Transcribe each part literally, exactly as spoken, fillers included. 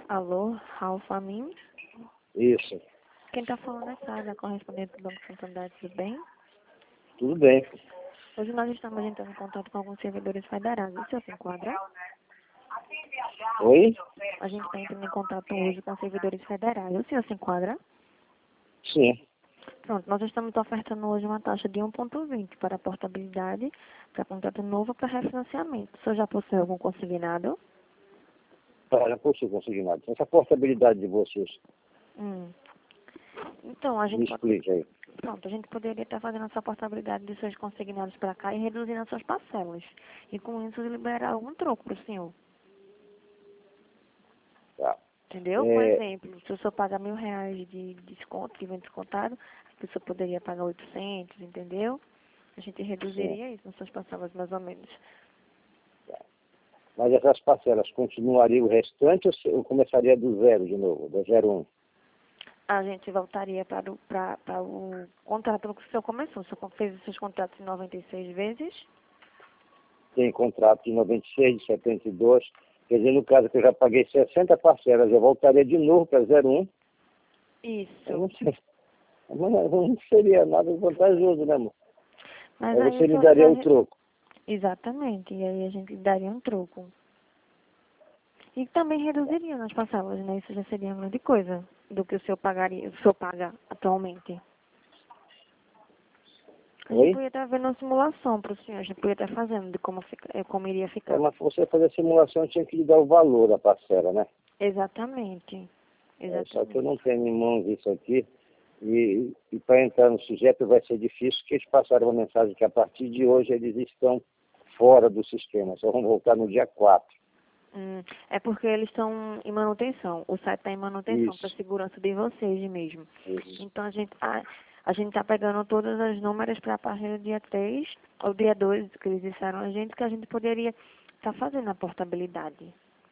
Alô, Ralph Amin? Isso. Quem está falando é Sara, correspondente do Banco Santander, tudo bem? Tudo bem. Hoje nós estamos entrando em contato com alguns servidores federais. O senhor se enquadra? Oi? A gente está entrando em contato hoje com servidores federais. O senhor se enquadra? Sim. Pronto, nós estamos ofertando hoje uma taxa de um vírgula vinte para portabilidade, para contrato novo para refinanciamento. O senhor já possui algum consignado? Para possui consignado. Essa portabilidade de vocês, Hum. Então, a me gente pode... explica aí. Pronto, a gente poderia estar fazendo essa portabilidade de seus consignados para cá e reduzindo as suas parcelas. E com isso liberar algum troco para o senhor. Tá. Entendeu? Por É, exemplo, se o senhor paga mil reais de desconto, que vem descontado, a pessoa poderia pagar oitocentos, entendeu? A gente sim. reduziria isso nas suas parcelas, mais ou menos. Mas essas parcelas continuariam o restante ou se- ou começaria do zero de novo, do zero um? A gente voltaria para o, para, para o contrato que o senhor começou. O senhor fez os seus contratos em noventa e seis vezes? Tem contrato de noventa e seis, de setenta e dois. Quer dizer, no caso que eu já paguei sessenta parcelas, eu voltaria de novo para zero um? Isso. Eu não sei. Não, não seria nada vantajoso, né, amor? Mas Aí aí você o me senhor daria vai... o troco. Exatamente. E aí a gente daria um troco. E também reduziria nas parcelas, né? Isso já seria uma grande coisa do que o senhor pagaria, o senhor paga atualmente. A gente Oi? podia estar vendo uma simulação para o senhor, a gente podia estar fazendo de como, fica, eh, como iria É, ficar. mas para você fazer a simulação, tinha que lhe dar o valor da parcela, né? Exatamente. É, só que eu Exatamente. não tenho em mãos isso aqui. E, e para entrar no sujeito vai ser difícil, porque eles passaram uma mensagem que a partir de hoje eles estão fora do sistema, só vão voltar no dia quatro. Hum, é porque eles estão em manutenção. O site está em manutenção para Isso, segurança de vocês mesmo. isso. Então a gente a, a gente está pegando todas as números para a partir do dia três ou dia dois que eles disseram a gente que a gente poderia estar fazendo a portabilidade.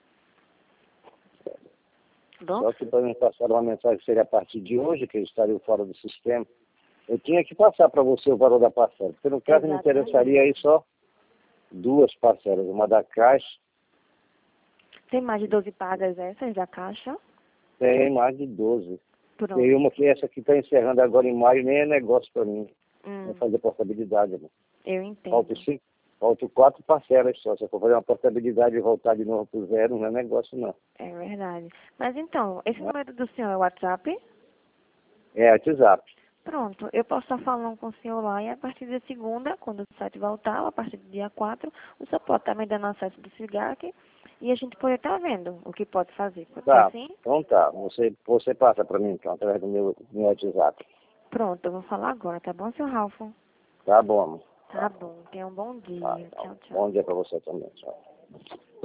Bom? Só que para me passar uma mensagem que seria a partir de hoje, que eles estariam fora do sistema, eu tinha que passar para você o valor da parcela, porque no caso me Exatamente. interessaria aí só duas parcelas, uma da Caixa, Tem mais de doze pagas essas da Caixa? tem mais de doze. Pronto. Tem uma que essa que está encerrando agora em maio, nem é negócio para mim. Hum, Não fazer portabilidade, amor. eu entendo. Falta cinco, falta quatro parcelas só. Se eu for fazer uma portabilidade e voltar de novo para o zero, não é negócio não. É verdade. Mas então, esse número do senhor é o WhatsApp? É WhatsApp. Pronto, eu posso estar falando com o senhor lá e a partir da segunda, quando o site voltar, ou a partir do dia quatro, o senhor pode estar me dando acesso do SIGAC e a gente pode estar vendo o que pode fazer. Pode ser Tá, assim? então tá. Você, você passa para mim então, através do meu, meu WhatsApp. Pronto, eu vou falar agora, tá bom, seu Ralph? Tá bom, amor. Tá bom, tenha um bom dia. Tá, tá. Tchau, tchau. Bom dia para você também. Tchau.